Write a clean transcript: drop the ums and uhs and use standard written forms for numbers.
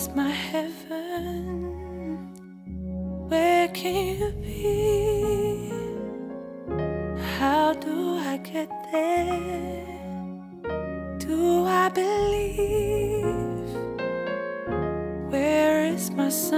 is my heaven? Where can you be? How do I get there? Do I believe